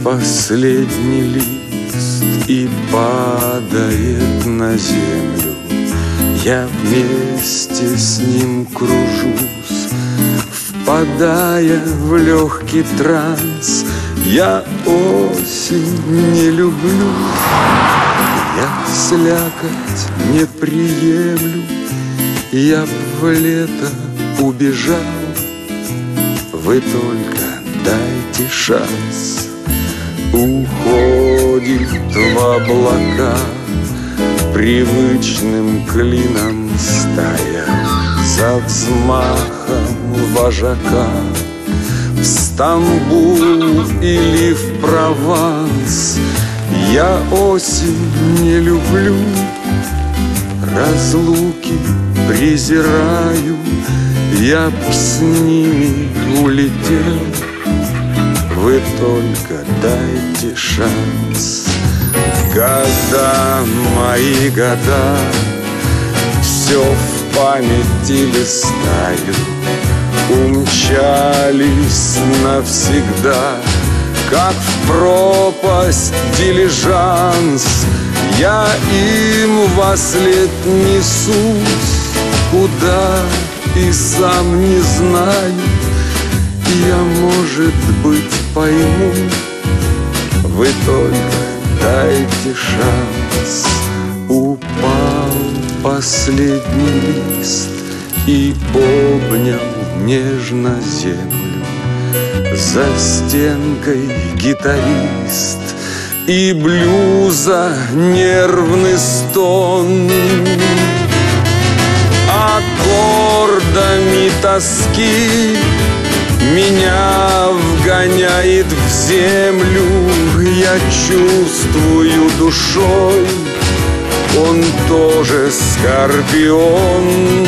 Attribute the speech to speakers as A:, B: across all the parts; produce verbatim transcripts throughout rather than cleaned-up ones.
A: последний лист и падает на землю. Я вместе с ним кружусь, впадая в легкий транс. Я осень не люблю, я слякоть не приемлю. Я б в лето убежал, вы только дайте шанс. Уходит в облака привычным клином стая, за взмахом вожака в Стамбул или в Прованс. Я осень не люблю, разлуки презираю. Я б с ними улетел, вы только дайте шанс. Года, мои года, все в памяти листаю, умчались навсегда, как в пропасть дилижанс. Я им вослед несусь, куда и сам не знаю. Я, может быть, пойму, вы только дайте шанс. Упал последний лист и обнял нежно землю. За стенкой гитарист и блюза нервный стон. Аккордами тоски меня вгоняет в землю. Я чувствую душой, он тоже скорпион.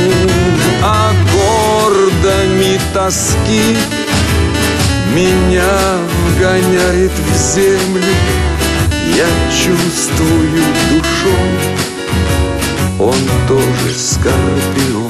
A: Аккордами тоски меня вгоняет в землю. Я чувствую душой, он тоже скорпион.